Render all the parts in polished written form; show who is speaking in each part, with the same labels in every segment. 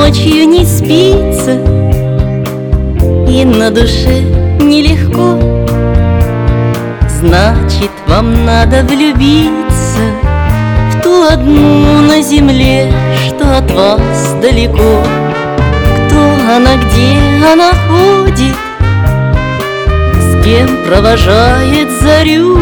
Speaker 1: ночью не спится, и на душе нелегко, значит, вам надо влюбиться в ту одну на земле, что от вас далеко. Кто она, где она ходит, с кем провожает зарю,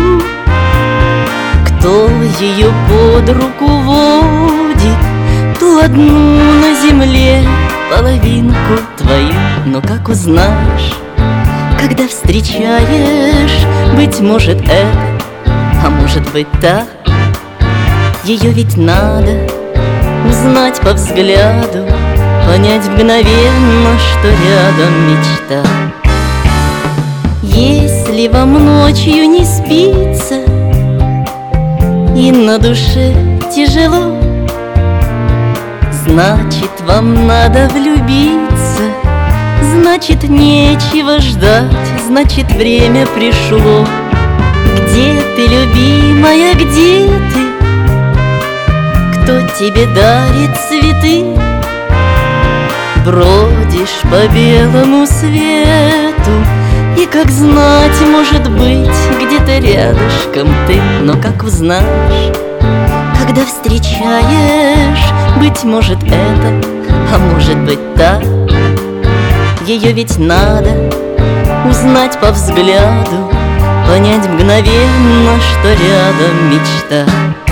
Speaker 1: кто ее под руку водит, ту одну на земле, половинку твою. Но как узнаешь, когда встречаешь, быть может это, а может быть так. Ее ведь надо узнать по взгляду, понять мгновенно, что рядом мечта. Если вам ночью не спится и на душе тяжело, значит, вам надо влюбиться, значит, нечего ждать, значит, время пришло. Где ты, любимая, где ты? Кто тебе дарит цветы? Бродишь по белому свету, и как знать, может быть, где-то рядышком ты. Но как узнаешь, когда встречаешь, быть может это, а может быть так. Ее ведь надо узнать по взгляду, понять мгновенно, что рядом мечта.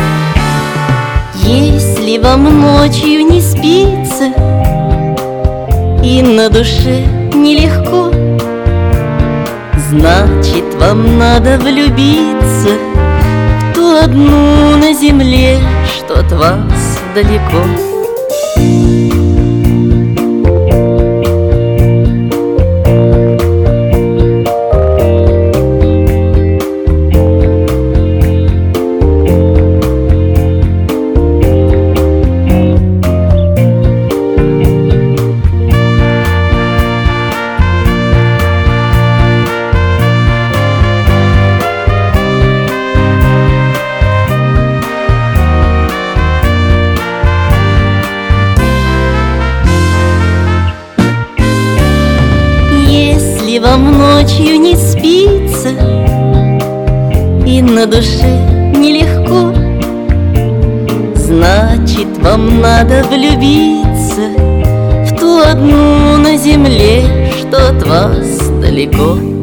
Speaker 1: Если вам ночью не спится и на душе нелегко, значит, вам надо влюбиться в ту одну на земле, что от вас далеко. Если вам ночью не спится и на душе нелегко, значит, вам надо влюбиться в ту одну на земле, что от вас далеко.